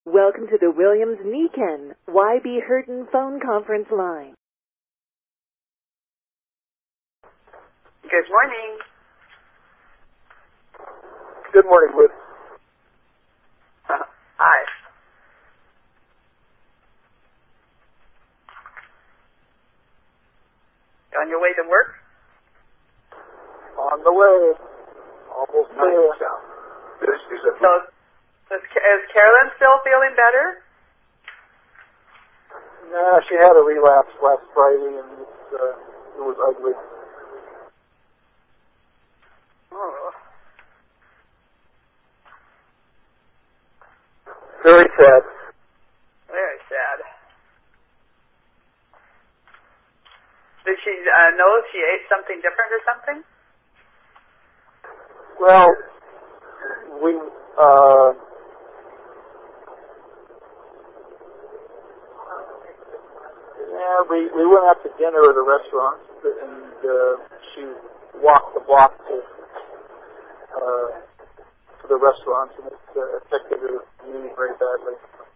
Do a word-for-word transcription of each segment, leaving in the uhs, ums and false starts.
Welcome to the Williams-Niken Y B. Hurton phone conference line. Good morning. Good morning, Liz. Uh, hi. On your way to work? On the way. Almost there. This is a... So, is, is Carolyn still feeling better? Nah, she had a relapse last Friday, and it's, uh, it was ugly. Oh. Very sad. Very sad. Did she uh, know if she ate something different or something? Well, we, uh... yeah, we, we went out to dinner at a restaurant, and uh, she walked the block to, uh, to the restaurant, and it uh, affected her knee very badly.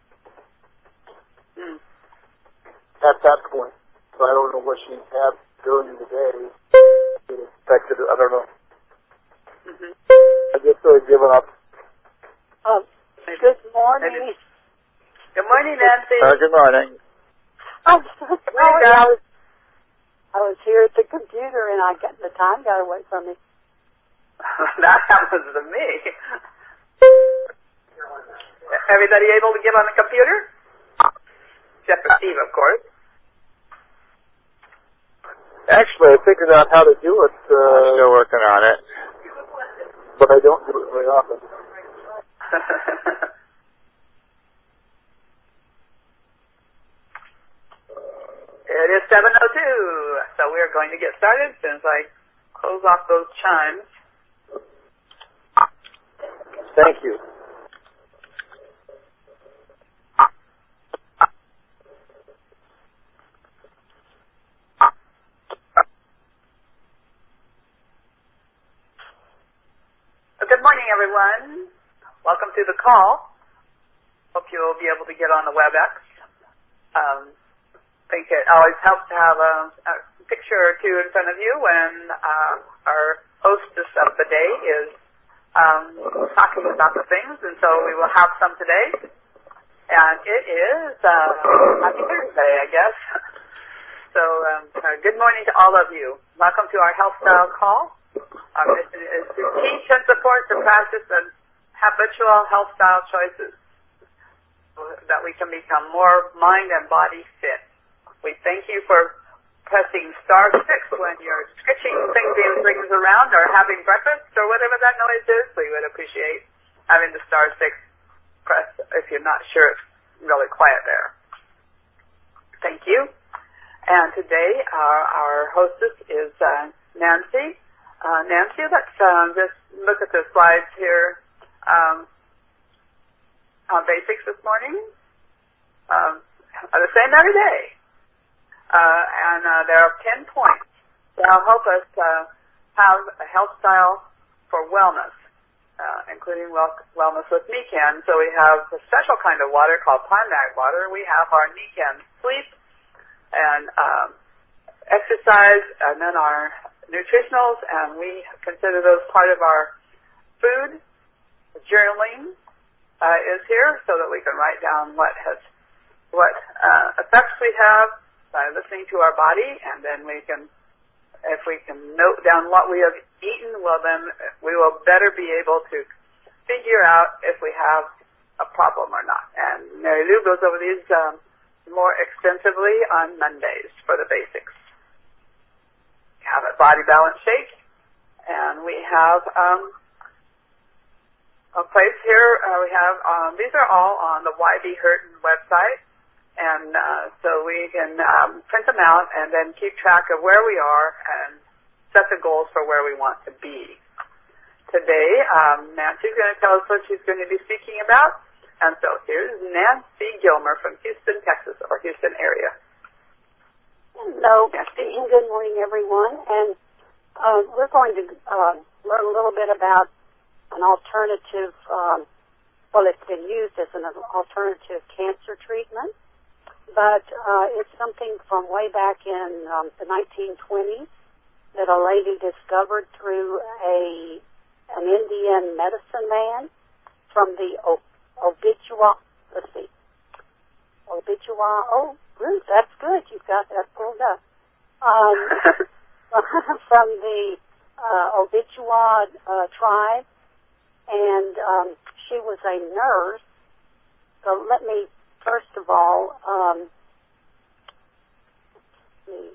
Mm. At that point. So I don't know what she had during the day. It affected her. I don't know. Mm-hmm. I just sort of given up. Oh, good morning. Good morning, Nancy. Uh, good morning. I'm so sorry. I was, I was here at the computer and I got the time got away from me. That happens to me. Everybody able to get on the computer? Except for Steve, of course. Actually, I figured out how to do it. Uh, I'm still working on it. But I don't do it very often. It is seven oh two, so we are going to get started as soon as I close off those chimes. Thank you. Good morning, everyone. Welcome to the call. Hope you will be able to get on the WebEx. Um, I think it always helps to have a, a picture or two in front of you when uh, our hostess of the day is um, talking about the things, and so we will have some today. And it is uh, Happy Thursday, I guess. So um, uh, good morning to all of you. Welcome to our Health Style Call. Our mission is to teach and support the practice of habitual health style choices so that we can become more mind and body fit. We thank you for pressing star six when you're stretching things, things around or having breakfast or whatever that noise is. We would appreciate having the star six press if you're not sure it's really quiet there. Thank you. And today our, our hostess is uh, Nancy. Uh, Nancy, let's uh, just look at the slides here. Um, on basics this morning. Um, the same every day. Uh, and uh, there are ten points that will help us uh, have a health style for wellness, uh, including well, wellness with Niken. So we have a special kind of water called Pond-Mag water. We have our Niken sleep and um, exercise, and then our nutritionals, and we consider those part of our food. Journaling uh, is here so that we can write down what has what uh, effects we have by listening to our body, and then we can, if we can note down what we have eaten, well then we will better be able to figure out if we have a problem or not. And Mary Lou goes over these um, more extensively on Mondays for the basics. We have a body balance shake, and we have um, a place here. Uh, we have um, these are all on the Y B. Hurton website, and uh, so we can um, print them out and then keep track of where we are and set the goals for where we want to be. Today, um, Nancy's going to tell us what she's going to be speaking about, and so here's Nancy Gilmer from Houston, Texas, or Houston area. Hello, and good morning, everyone. And uh, we're going to uh, learn a little bit about an alternative um, well, it's been used as an alternative cancer treatment, but uh, it's something from way back in um, the nineteen twenties that a lady discovered through a an Indian medicine man from the o- Obijua, let's see, Obijua, oh, Ruth, that's good, you've got that pulled up, um, from the uh, Obijua uh, tribe, and um, she was a nurse. So let me, first of all, um, let's see,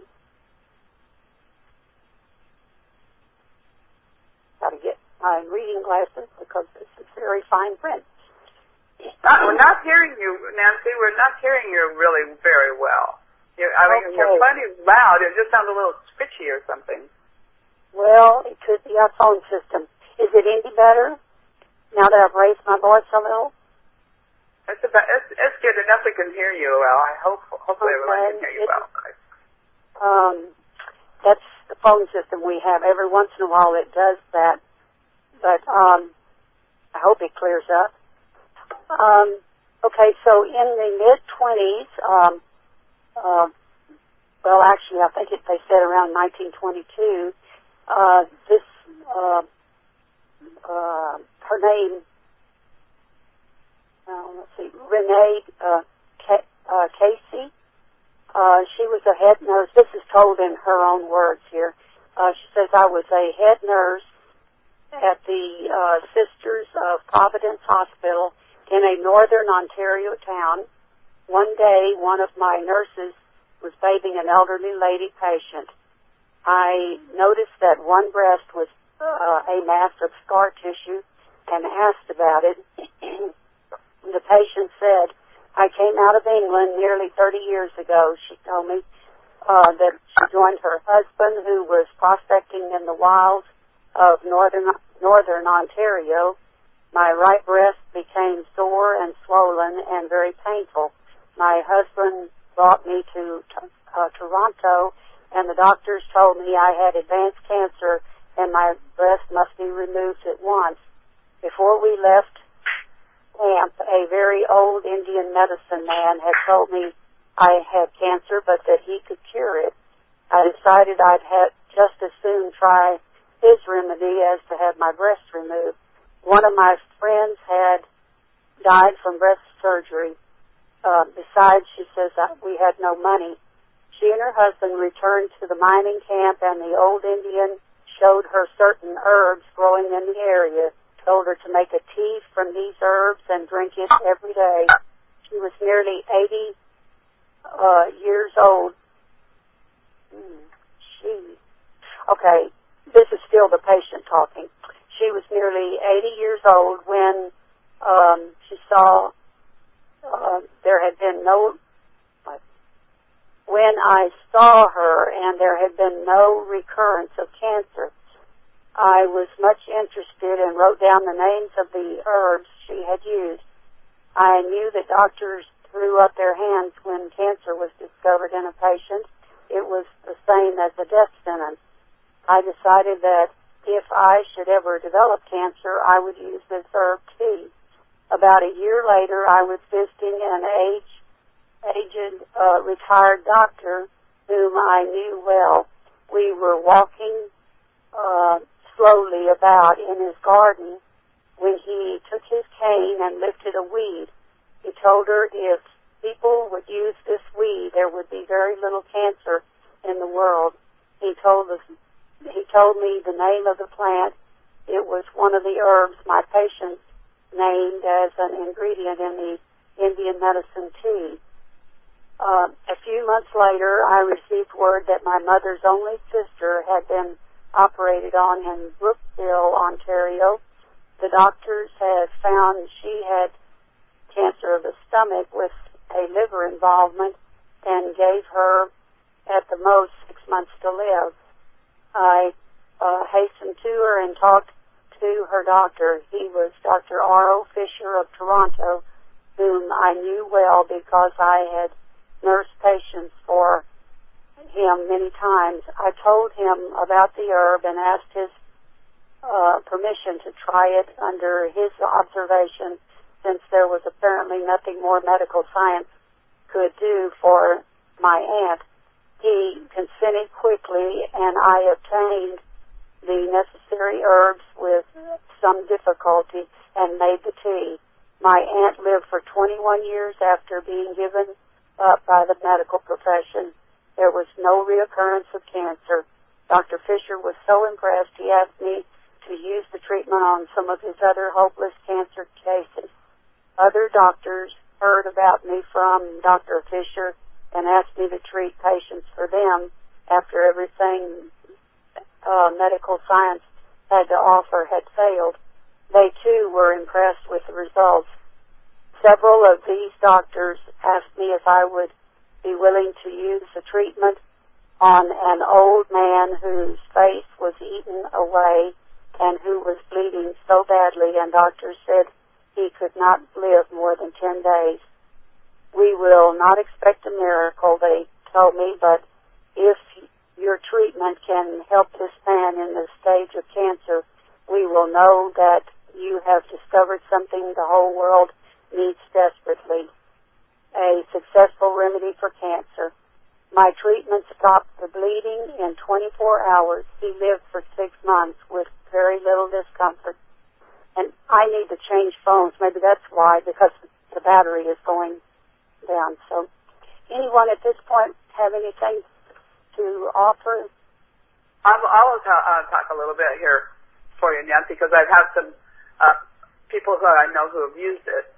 got to get my reading glasses because this is very fine print. Not, we're not hearing you, Nancy. We're not hearing you really very well. You're, I mean, Okay. you're plenty loud. It just sounds a little twitchy or something. Well, it could be our phone system. Is it any better now that I've raised my voice a little? It's about. It's, it's good enough we can hear you well. I hope. Hopefully, Okay. everyone can hear you It- well. Um, that's the phone system we have. Every once in a while it does that, but um, I hope it clears up. Um, okay, so in the mid-twenties, um, uh, well, actually, I think it, they said around nineteen twenty-two, uh, this, uh, uh, her name, uh, let's see, Renee uh, K- uh, Casey, uh, she was a head nurse. This is told in her own words here. Uh, she says, I was a head nurse at the uh, Sisters of Providence Hospital in a northern Ontario town. One day, one of my nurses was bathing an elderly lady patient. I noticed that one breast was uh, a mass of scar tissue and asked about it. The patient said, I came out of England nearly thirty years ago. She told me uh, that she joined her husband, who was prospecting in the wilds of northern northern Ontario. My right breast became sore and swollen and very painful. My husband brought me to uh, Toronto, and the doctors told me I had advanced cancer and my breast must be removed at once. Before we left camp, a very old Indian medicine man had told me I had cancer, but that he could cure it. I decided I'd have just as soon try his remedy as to have my breast removed. One of my friends had died from breast surgery. Uh, besides, she says that we had no money. She and her husband returned to the mining camp, and the old Indian showed her certain herbs growing in the area, told her to make a tea from these herbs and drink it every day. She was nearly eighty uh, years old. Hmm, she, okay, this is still the patient talking. She was nearly eighty years old when um, she saw uh, there had been no, when I saw her and there had been no recurrence of cancer. I was much interested and wrote down the names of the herbs she had used. I knew that doctors threw up their hands when cancer was discovered in a patient. It was the same as a death sentence. I decided that if I should ever develop cancer, I would use this herb tea. About a year later, I was visiting an age, aged uh, retired doctor whom I knew well. We were walking uh, slowly about in his garden when he took his cane and lifted a weed. He told her if people would use this weed, there would be very little cancer in the world. He told us, he told me the name of the plant. It was one of the herbs my patients named as an ingredient in the Indian medicine tea. Uh, a few months later, I received word that my mother's only sister had been operated on in Brookville, Ontario. The doctors had found she had cancer of the stomach with a liver involvement and gave her at the most six months to live. I uh, hastened to her and talked to her doctor. He was Doctor R O Fisher of Toronto, whom I knew well because I had nursed patients for him many times. I told him about the herb and asked his uh, permission to try it under his observation. since there was apparently nothing more medical science could do for my aunt. He consented quickly, and I obtained the necessary herbs with some difficulty and made the tea. My aunt lived for twenty-one years after being given up by the medical profession. There was no reoccurrence of cancer. Doctor Fisher was so impressed, he asked me to use the treatment on some of his other hopeless cancer cases. Other doctors heard about me from Doctor Fisher and asked me to treat patients for them after everything uh, medical science had to offer had failed. They, too, were impressed with the results. Several of these doctors asked me if I would be willing to use the treatment on an old man whose face was eaten away and who was bleeding so badly, and doctors said he could not live more than ten days. We will not expect a miracle, they told me, but if your treatment can help this man in the stage of cancer, we will know that you have discovered something the whole world needs desperately, a successful remedy for cancer. My treatment stopped the bleeding in twenty-four hours. He lived for six months with very little discomfort. And I need to change phones. Maybe that's why, because the battery is going down. So anyone at this point have anything to offer? I'll, I'll uh, talk a little bit here for you, Nancy, because I've had some uh, people who I know who have used it.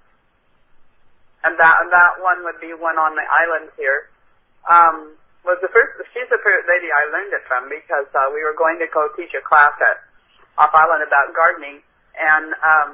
And that, and that one would be one on the island here. Um, was the first, she's the first lady I learned it from because uh, we were going to go teach a class at off island about gardening, and um,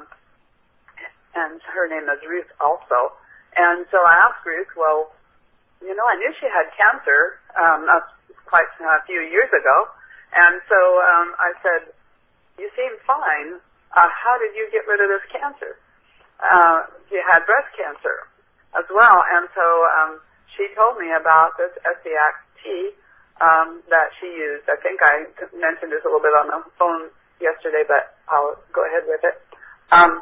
and her name is Ruth also. And so I asked Ruth, well, you know, I knew she had cancer um, that's quite a few years ago, and so um, I said, you seem fine. Uh, how did you get rid of this cancer? Uh, you had breast cancer as well, and so um, she told me about this Essiac tea um, that she used. I think I mentioned this a little bit on the phone yesterday, but I'll go ahead with it. Um,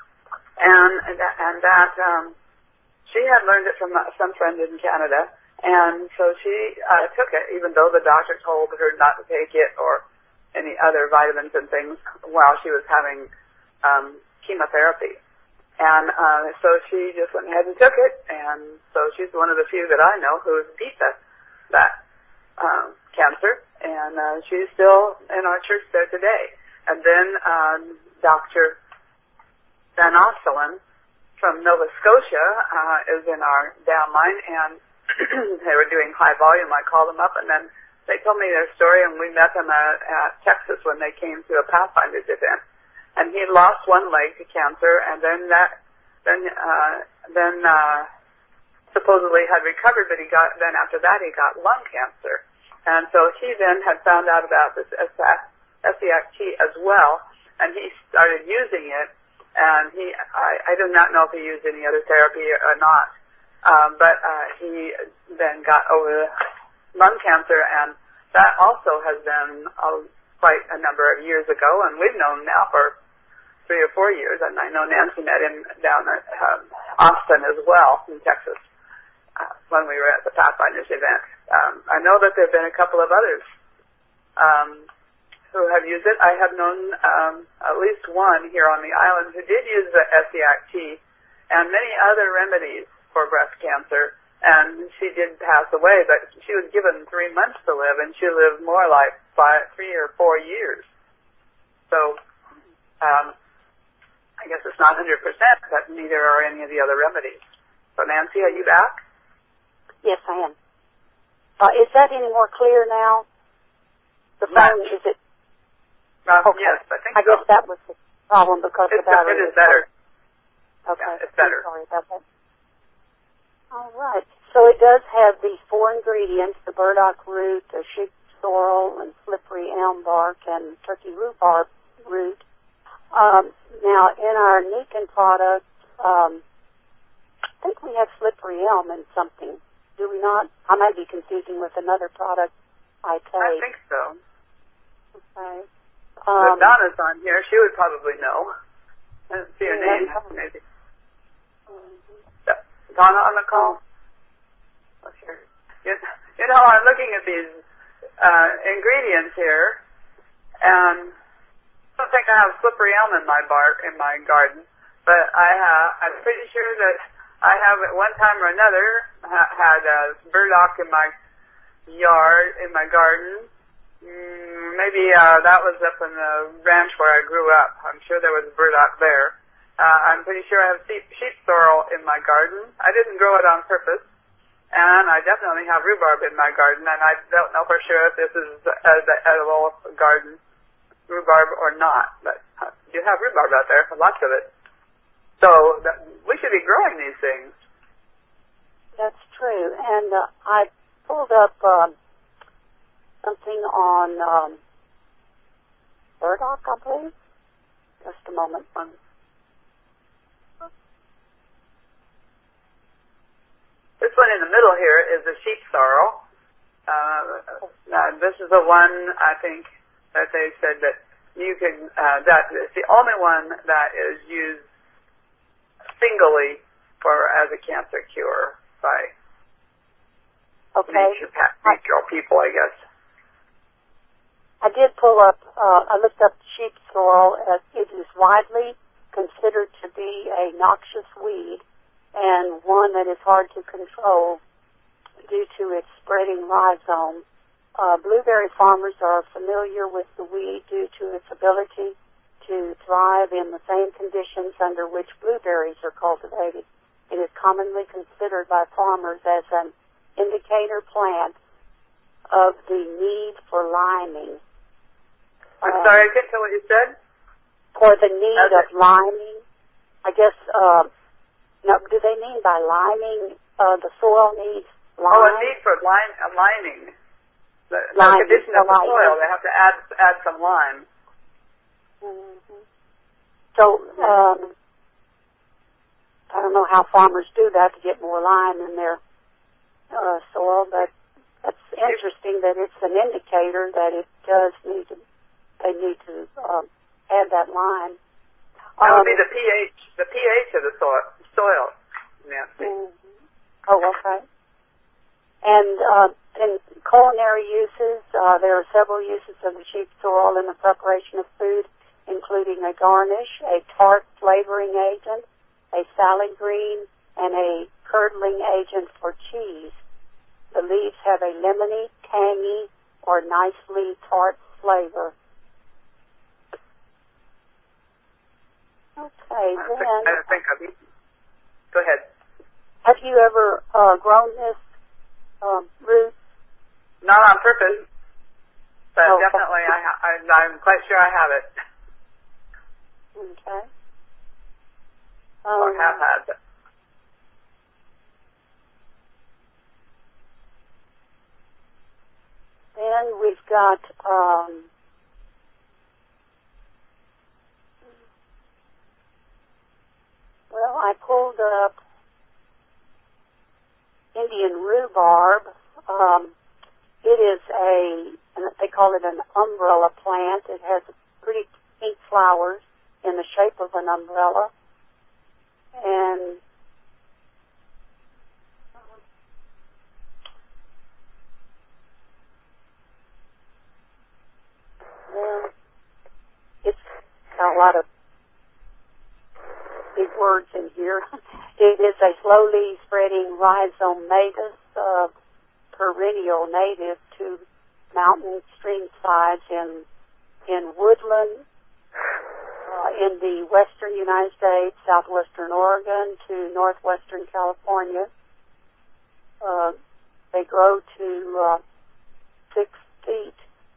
and and that, and that um, she had learned it from some friend in Canada, and so she uh, took it, even though the doctor told her not to take it or any other vitamins and things while she was having um, chemotherapy. And uh, so she just went ahead and took it, and so she's one of the few that I know who's beat that, that um, cancer, and uh, she's still in our church there today. And then um, Doctor Van Osselen from Nova Scotia uh, is in our downline, and they were doing high volume. I called them up, and then they told me their story, and we met them at, at Texas when they came to a Pathfinders event. And he lost one leg to cancer, and then that, then, uh, then uh, supposedly had recovered, but he got, then after that he got lung cancer. And so he then had found out about this Essiac tea as well, and he started using it, and he, I, I do not know if he used any other therapy or not, um, but uh, he then got over lung cancer, and that also has been uh, quite a number of years ago, and we've known now for three or four years, and I know Nancy met him down at um, Austin as well, in Texas, uh, when we were at the Pathfinders event. Um, I know that there have been a couple of others um, who have used it. I have known um, at least one here on the island who did use the Essiac tea and many other remedies for breast cancer, and she did pass away, but she was given three months to live, and she lived more like five, three or four years. So, um, I guess it's not one hundred percent, but neither are any of the other remedies. So, Nancy, are you back? Yes, I am. Uh, is that any more clear now? The phone, is it? Um, okay. Yes, I think I so. guess that was the problem because it's, the battery It is better. Okay. Yeah, it's better. I'm sorry about that. All right. So it does have these four ingredients, the burdock root, the sheep sorrel, and slippery elm bark, and turkey rhubarb root. Um, now, in our Nican product, um, I think we have slippery elm in something. Do we not? I might be confusing with another product I take. I think so. Okay. Um, Um, if Donna's on here, she would probably know. I don't see her yeah, name, maybe. Donna on the call? Okay. You, you know, I'm looking at these uh, ingredients here, and I don't think I have slippery elm in my bar in my garden, but I have. I'm pretty sure that I have at one time or another ha- had uh, burdock in my yard, in my garden. Mm, maybe uh, that was up in the ranch where I grew up. I'm sure there was burdock there. Uh, I'm pretty sure I have sheep, sheep sorrel in my garden. I didn't grow it on purpose. And I definitely have rhubarb in my garden, and I don't know for sure if this is an edible garden rhubarb or not. But uh, you have rhubarb out there, lots of it. So that, we should be growing these things. That's true. And uh, I pulled up um, something on um, burdock, I believe. Just a moment. Um, This one in the middle here is the sheep sorrel. Uh, uh, this is the one, I think, that they said that you can, uh, that it's the only one that is used singly for, as a cancer cure by okay. nature, natural people, I guess. I did pull up, uh, I looked up sheep sorrel. As it is widely considered to be a noxious weed, and one that is hard to control due to its spreading rhizome. Uh, blueberry farmers are familiar with the weed due to its ability to thrive in the same conditions under which blueberries are cultivated. It is commonly considered by farmers as an indicator plant of the need for liming. I'm um, sorry, I couldn't tell what you said. For the need That's of it. liming. I guess, uh, no, do they mean by liming, uh, the soil needs lime? Oh, a need for lime, uh, lining. The, the Lime, condition the of the lime. soil, they have to add add some lime. Mm-hmm. So, um, I don't know how farmers do that to get more lime in their uh, soil, but that's interesting that it's an indicator that it does need to, they need to um, add that lime. That Um, would be the pH, the pH of the soil, soil, Nancy. Mm-hmm. Oh, okay. And uh, in culinary uses, uh, there are several uses of the sheep sorrel in the preparation of food, including a garnish, a tart flavoring agent, a salad green, and a curdling agent for cheese. The leaves have a lemony, tangy, or nicely tart flavor. Okay, I don't then. think, I don't think I've eaten. Go ahead. Have you ever uh, grown this um, root? Not on purpose, but Oh, definitely I, ha- I, I'm quite sure I have it, Okay. or Um, have had it. then we've got um, well, I pulled up Indian rhubarb. Um, it is a, they call it an umbrella plant. It has pretty pink flowers in the shape of an umbrella. And well, it's got a lot of big words in here. It is a slowly spreading rhizomatous uh, perennial native to mountain stream sides in in woodland uh, in the western United States, southwestern Oregon to northwestern California. Uh, they grow to uh, six feet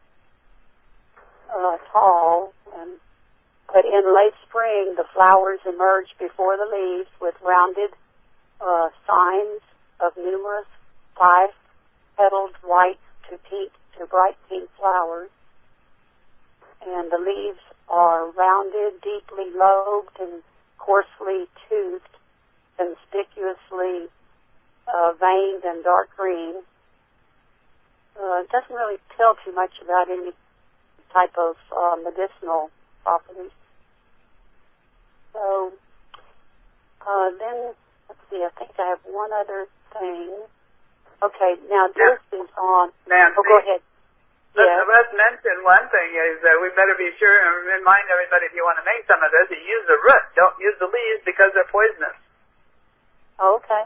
uh, tall, and but in late spring, the flowers emerge before the leaves with rounded uh, signs of numerous five-petaled white to pink to bright pink flowers. And the leaves are rounded, deeply lobed, and coarsely toothed, conspicuously uh, veined and dark green. Uh, it doesn't really tell too much about any type of uh, medicinal properties. So uh, then, let's see, I think I have one other thing. Okay, now this yeah. is on... Nancy? Oh, go ahead. Yes. Let's mention one thing is that we better be sure and remind everybody if you want to make some of this, you use the root. Don't use the leaves because they're poisonous. Oh, okay.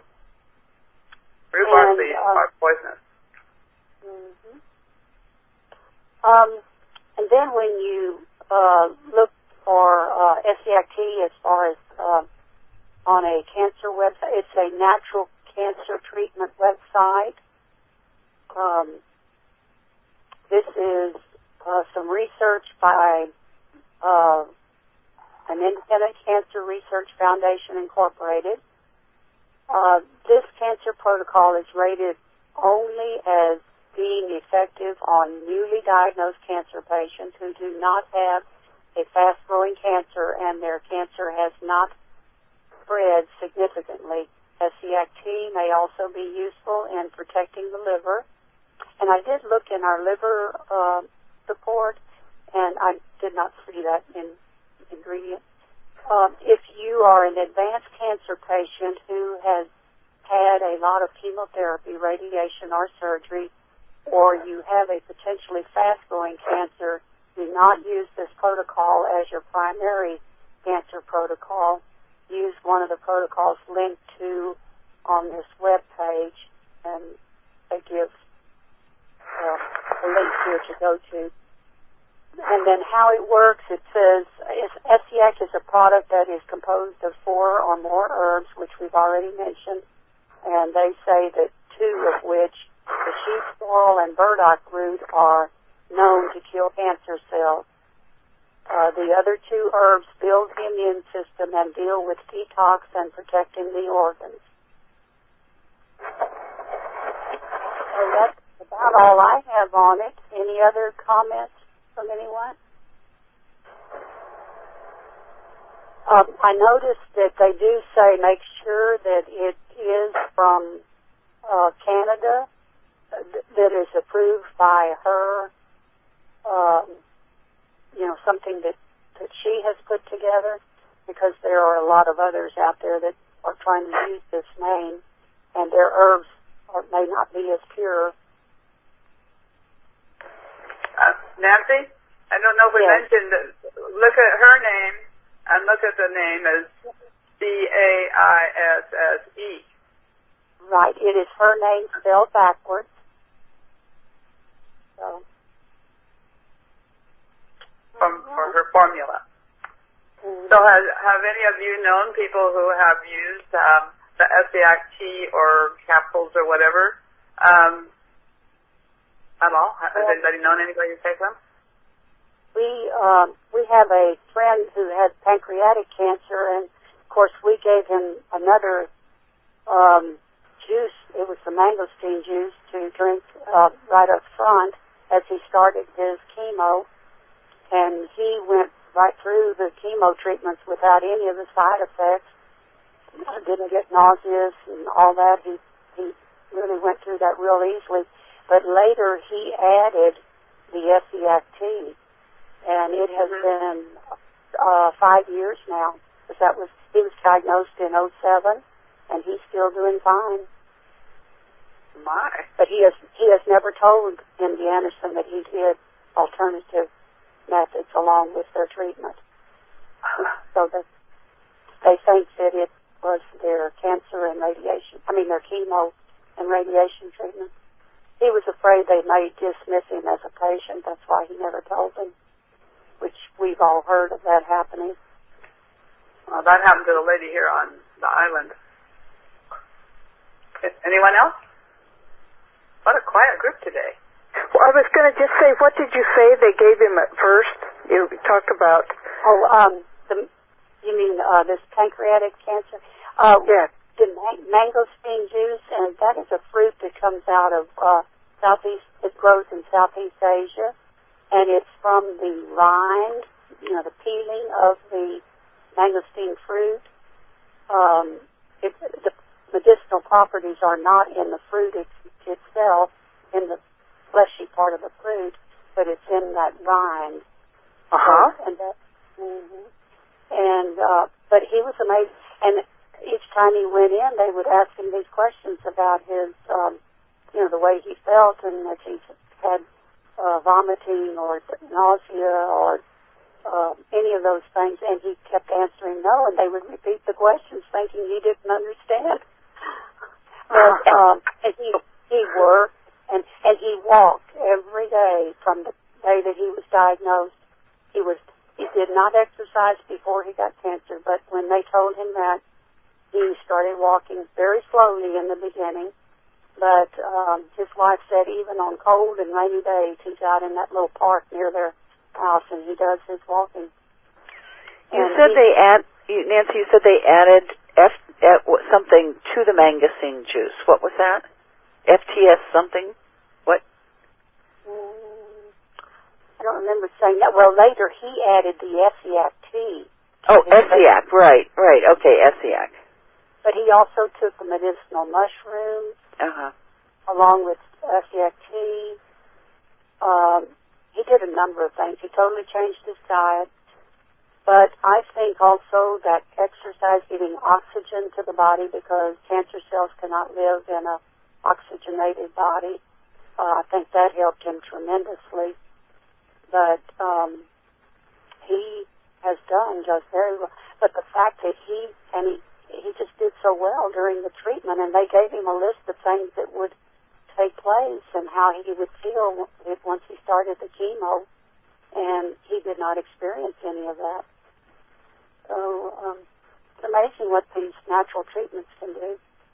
Rhubarb leaves uh, are poisonous. Mm-hmm. Um, and then when you uh, look for uh, S C I T as far as uh, on a cancer website, it's a natural cancer treatment website. Um, this is uh, some research by uh, an independent cancer research foundation incorporated. Uh, this cancer protocol is rated only as being effective on newly diagnosed cancer patients who do not have a fast-growing cancer and their cancer has not spread significantly. S C I T may also be useful in protecting the liver. And I did look in our liver uh, report, and I did not see that in ingredient. Um, if you are an advanced cancer patient who has had a lot of chemotherapy, radiation, or surgery, or you have a potentially fast-growing cancer, do not use this protocol as your primary cancer protocol. Use one of the protocols linked to on this web page, and they give uh, a link here to go to. And then how it works, it says S C I C is a product that is composed of four or more herbs, which we've already mentioned, and they say that two of which, the sheep's sorrel and burdock root, are known to kill cancer cells. Uh, the other two herbs build the immune system and deal with detox and protecting the organs. So that's about all I have on it. Any other comments from anyone? Um, I noticed that they do say make sure that it is from uh, Canada, uh, th- that is approved by her, um, you know, something that, that she has put together, because there are a lot of others out there that are trying to use this name, and their herbs are, may not be as pure. Uh, Nancy, I don't know if we yes. mentioned that. Look at her name and look at the name as C A I S S E. Right. It is her name spelled backwards. So. From, for her formula. Mm-hmm. So has, have any of you known people who have used um, the S C I T or capsules or whatever um, at all? Has well, anybody known anybody who takes them? We um, we have a friend who had pancreatic cancer, and of course we gave him another um, juice. It was the mangosteen juice to drink uh, right up front as he started his chemo, and he went right through the chemo treatments without any of the side effects. Didn't get nauseous and all that. He he really went through that real easily. But later he added the S C I T. And it has mm-hmm. been uh, five years now. Because that was he was diagnosed in oh seven, and he's still doing fine. My! But he has he has never told M D Anderson that he did alternative methods along with their treatment. So that they think that it was their cancer and radiation. I mean their chemo and radiation treatment. He was afraid they might dismiss him as a patient. That's why he never told them. Which we've all heard of that happening. Well, that happened to the lady here on the island. Anyone else? What a quiet group today. Well, I was going to just say, what did you say they gave him at first? You talked about... Oh, um, the, you mean uh, this pancreatic cancer? Uh, yeah. The man- mangosteen juice, and that is a fruit that comes out of uh, Southeast, it grows in Southeast Asia. And it's from the rind, you know, the peeling of the mangosteen fruit. Um, it, the medicinal properties are not in the fruit it, itself, in the fleshy part of the fruit, but it's in that rind. Uh-huh. So, and that, mm-hmm. and uh, but he was amazed. And each time he went in, they would ask him these questions about his, um, you know, the way he felt, and if he had uh, vomiting or nausea or uh, any of those things, and he kept answering no, and they would repeat the questions thinking he didn't understand. But um, and he he worked, and, and he walked every day from the day that he was diagnosed. He was he did not exercise before he got cancer, but when they told him that, he started walking very slowly in the beginning. But um, his wife said even on cold and rainy days, he's out in that little park near their house, and he does his walking. You and said he, they add, Nancy, you said they added F, F, something to the mangosteen juice. What was that? F T S something? What? Mm, I don't remember saying that. Well, later he added the Essiac tea. Oh, Essiac, right, right. Okay, Essiac. But he also took the medicinal mushrooms, uh-huh. along with Essiac tea. Um, he did a number of things. He totally changed his diet. But I think also that exercise, giving oxygen to the body, because cancer cells cannot live in a oxygenated body, uh, I think that helped him tremendously. But um, he has done just very well. But the fact that he, and he, he just did so well during the treatment, and they gave him a list of things that would take place and how he would feel if, once he started the chemo, and he did not experience any of that. So um, it's amazing what these natural treatments can do.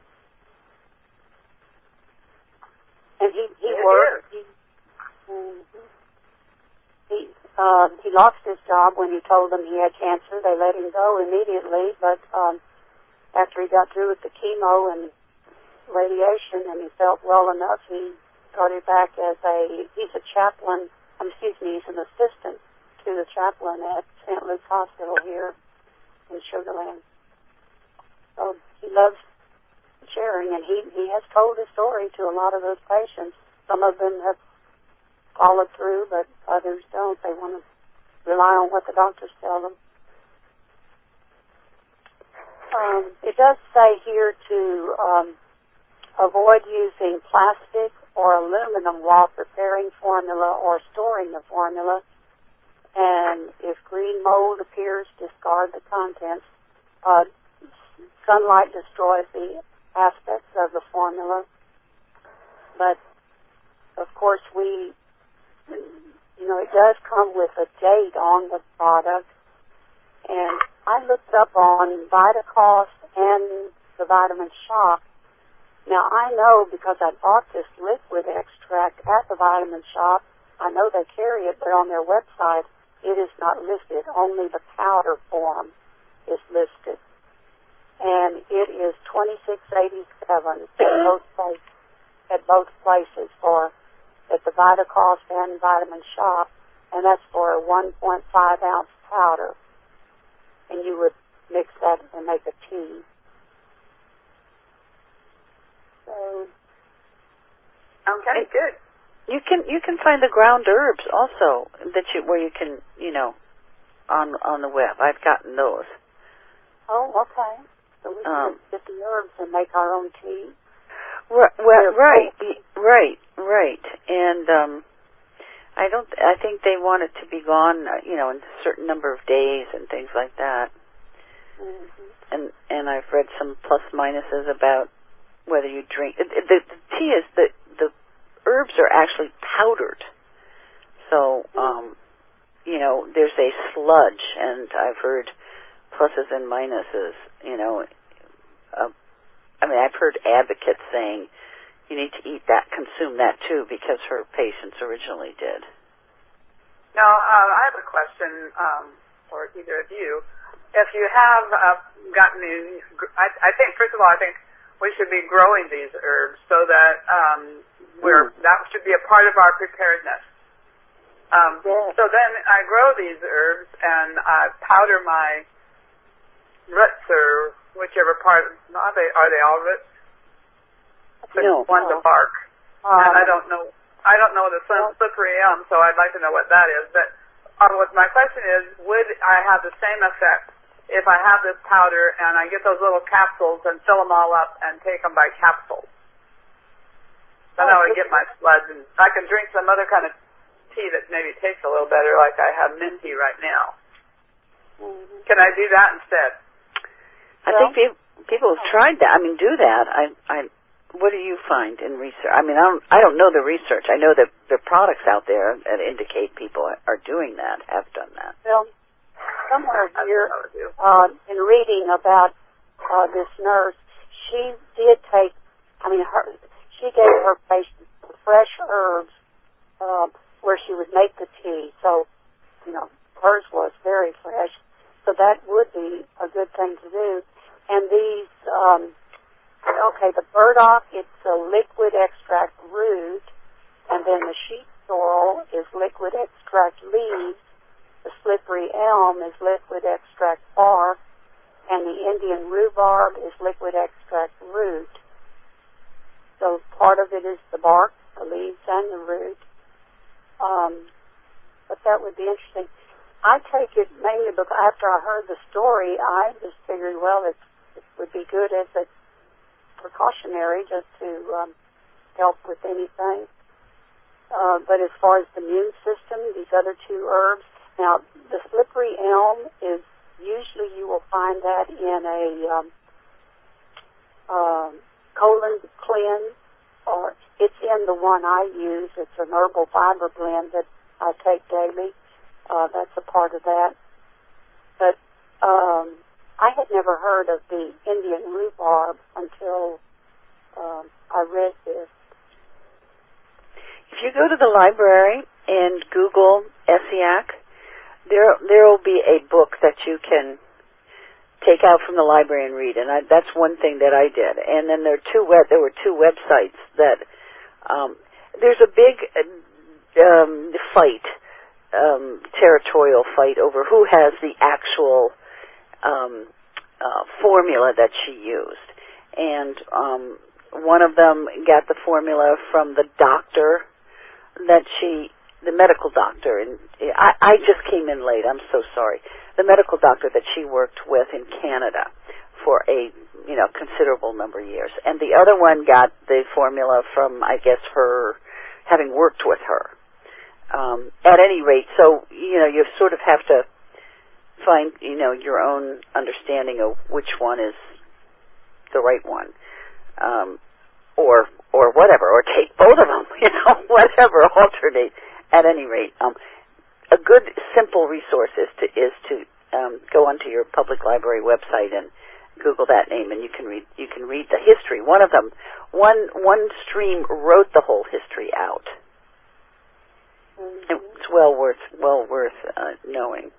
And he, he it worked. He, mm-hmm. he, uh, he lost his job when he told them he had cancer. They let him go immediately, but um, after he got through with the chemo and radiation and he felt well enough, he started back as a, he's a chaplain, um, excuse me, he's an assistant to the chaplain at Saint Luke's Hospital here in Sugar Land. So he loves sharing, and he, he has told his story to a lot of those patients. Some of them have followed through, but others don't. They want to rely on what the doctors tell them. Um, it does say here to um, avoid using plastic or aluminum while preparing formula or storing the formula. And if green mold appears, discard the contents. Uh, sunlight destroys the aspects of the formula. But, of course, we, you know, it does come with a date on the product. And I looked up on VitaCost and the Vitamin Shop. Now, I know because I bought this liquid extract at the Vitamin Shop, I know they carry it, but on their website, it is not listed. Only the powder form is listed. And it is twenty-six eighty-seven at both places, at both places for at the VitaCost and Vitamin Shop, and that's for a one point five ounce powder. And you would mix that and make a tea. So, okay, good. You can you can find the ground herbs also that you where you can you know on on the web. I've gotten those. Oh, okay. So we can Um, get the herbs and make our own tea. Right, well, They're right, cold. right, right. And um, I don't. I think they want it to be gone, uh, you know, in a certain number of days and things like that. Mm-hmm. And and I've read some plus minuses about whether you drink. The, the, the tea is the the herbs are actually powdered, so um, you know, there's a sludge, and I've heard pluses and minuses. You know, uh, I mean, I've heard advocates saying you need to eat that, consume that too, because her patients originally did. Now, uh, I have a question um, for either of you. If you have uh, gotten these, I, I think, first of all, I think we should be growing these herbs so that um, we're, mm. that should be a part of our preparedness. Um, yes. So then I grow these herbs and I powder my roots or whichever part. Are they, are they all roots? No. One's a bark. Um, and I don't know. I don't know the slippery elm, so I'd like to know what that is. But uh, what my question is, would I have the same effect if I have this powder and I get those little capsules and fill them all up and take them by capsules. Then I would get my floods, and I can drink some other kind of tea that maybe tastes a little better, like I have mint tea right now. Mm-hmm. Can I do that instead? I well, think people, people have tried that. I mean, do that. I, I, what do you find in research? I mean, I don't, I don't know the research. I know that there are products out there that indicate people are doing that, have done that. Well, somewhere here, uh, in reading about uh, this nurse, she did take, I mean, her, she gave her patients fresh herbs uh, where she would make the tea. So, you know, hers was very fresh. So that would be a good thing to do. And these, um, okay, the burdock, it's a liquid extract root, and then the sheep sorrel is liquid extract leaves. The slippery elm is liquid extract bark, and the Indian rhubarb is liquid extract root. So part of it is the bark, the leaves, and the root. Um, but that would be interesting. I take it mainly because after I heard the story, I just figured, well, it, it would be good as a precautionary just to um, help with anything. Uh, but as far as the immune system, these other two herbs, now the slippery elm is usually you will find that in a um, um, colon cleanse, or it's in the one I use. It's an herbal fiber blend that I take daily. Uh, that's a part of that. But um, I had never heard of the Indian rhubarb until um, I read this. If you go to the library and Google Essiac, there there will be a book that you can take out from the library and read, and I, that's one thing that I did. And then there are two web, there were two websites that um, there's a big um, fight, um, territorial fight over who has the actual um, uh, formula that she used, and um, one of them got the formula from the doctor that she, the medical doctor, and I, I just came in late. I'm so sorry. The medical doctor that she worked with in Canada for a, you know, considerable number of years. And the other one got the formula from, I guess, her, having worked with her. Um, at any rate, so, you know, you sort of have to find, you know, your own understanding of which one is the right one. Um, or, or whatever, or take both of them, you know, whatever, alternate. At any rate, um, a good, simple resource is to is to um, go onto your public library website and Google that name, and you can read you can read the history. One of them, one one stream wrote the whole history out. Mm-hmm. It's well worth well worth uh, knowing.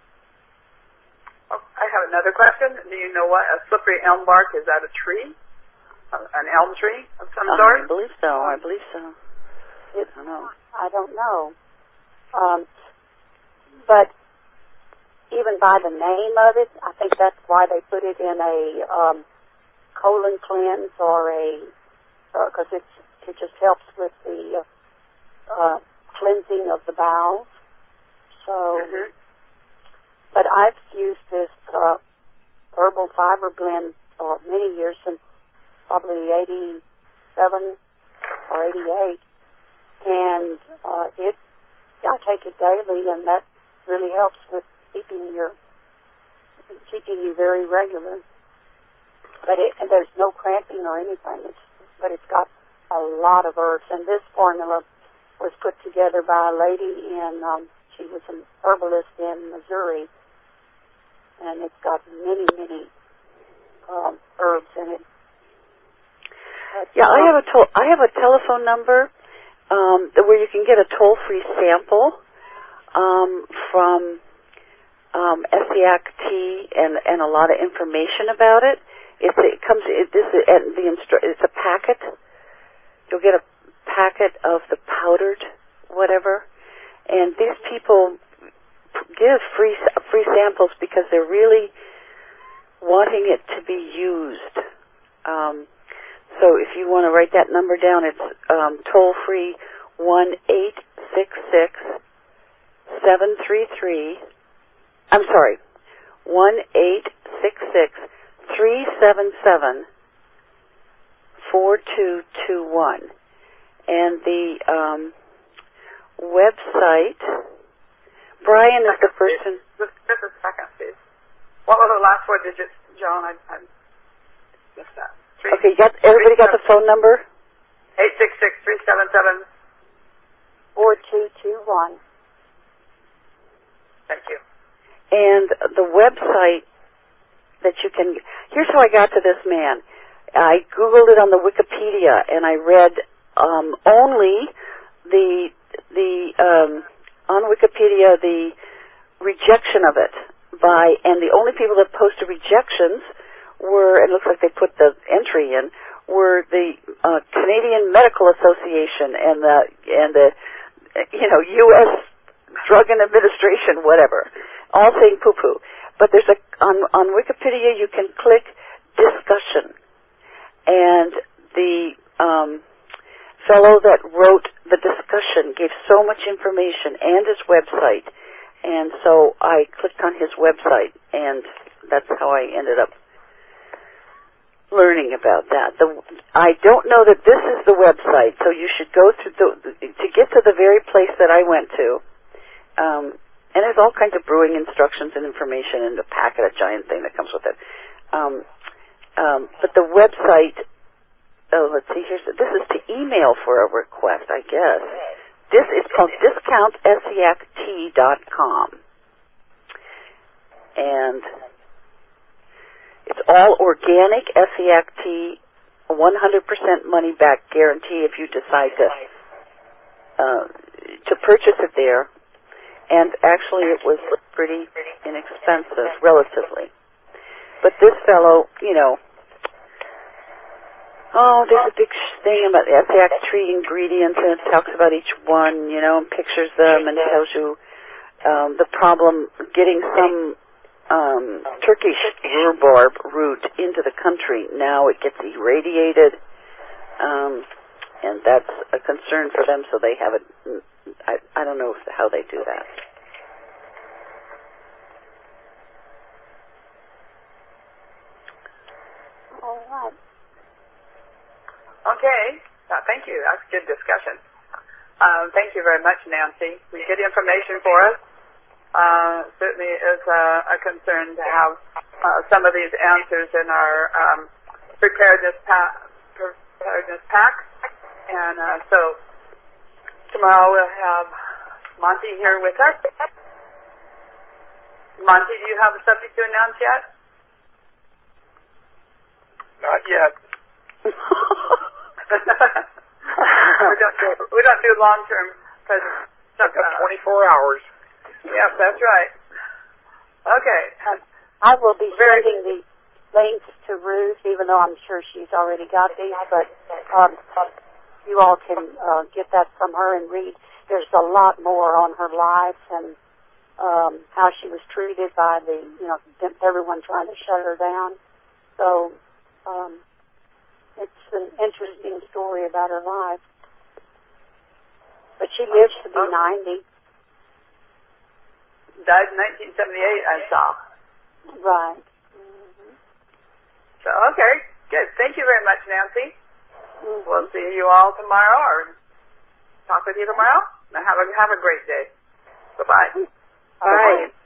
Oh, I have another question. Do you know what a slippery elm bark is? That a tree, uh, an elm tree of some uh, sort? I believe so. I believe so. It, I don't know. I don't know. Um, but even by the name of it, I think that's why they put it in a um, colon cleanse or a, because uh, it's it just helps with the uh, uh, cleansing of the bowels. So, mm-hmm. But I've used this uh, herbal fiber blend for many years, since probably eighty-seven or eighty-eight. And uh, it, I take it daily, and that really helps with keeping your keeping you very regular. But it, and there's no cramping or anything. It's, but it's got a lot of herbs. And this formula was put together by a lady in. Um, she was an herbalist in Missouri, and it's got many, many um, herbs in it. But, yeah, um, I have a to- I have a telephone number. Um, where you can get a toll-free sample um, from um, Essiac tea and, and a lot of information about it. It's, it comes. It, this is the instru- It's a packet. You'll get a packet of the powdered whatever, and these people give free free samples because they're really wanting it to be used. Um, So if you want to write that number down, it's um, toll-free one eight six six seven three three. I'm sorry, one eight six six three seven seven four two two one. And the um, website, Brian is the person. Just, just a second, please. What were the last four digits, Joan? I, I missed that. Three, okay, you got, everybody got the phone number? eight six six three seven seven four two two one. Thank you. And the website that you can, here's how I got to this man. I Googled it on the Wikipedia, and I read um, only the, the um, on Wikipedia, the rejection of it by, and the only people that posted rejections were, it looks like they put the entry in, were the uh, Canadian Medical Association and the, and the, you know, U S Drug and Administration, whatever, all saying poo-poo. But there's a, on, on Wikipedia you can click discussion. And the um, fellow that wrote the discussion gave so much information and his website. And so I clicked on his website, and that's how I ended up learning about that. The, I don't know that this is the website, so you should go through the, to get to the very place that I went to. Um, and there's all kinds of brewing instructions and information in the packet, a giant thing that comes with it. Um, um, but the website, oh, let's see, here's, this is to email for a request, I guess. This is called discount essiac tea dot com. And it's all organic Essiac tea, one hundred percent money back guarantee if you decide to uh, to purchase it there. And actually it was pretty inexpensive, relatively. But this fellow, you know, oh, there's a big thing about Essiac tree ingredients, and it talks about each one, you know, and pictures them, and tells you um, the problem getting some um, Turkish rhubarb root into the country. Now it gets irradiated, um, and that's a concern for them, so they have it. I, I don't know how they do that. All right. Okay. Uh, thank you. That's good discussion. Um, thank you very much, Nancy. We get information for us. Uh, certainly is uh, a concern to have uh, some of these answers in our um, preparedness, pa- preparedness pack. And uh, so tomorrow we'll have Monty here with us. Monty, do you have a subject to announce yet? Not yet. we don't do we don't do long term presents. I've got twenty-four hours. Yep, that's right. Okay. I will be Very sending the links to Ruth, even though I'm sure she's already got these, but um, you all can uh, get that from her and read. There's a lot more on her life and um, how she was treated by the, you know, everyone trying to shut her down. So um, it's an interesting story about her life. But she lives to be oh. ninety. Died in nineteen seventy-eight, I saw. Right. Mm-hmm. So, okay, good. Thank you very much, Nancy. Mm-hmm. We'll see you all tomorrow, or talk with you tomorrow. Now have a have a great day. Bye-bye. Bye.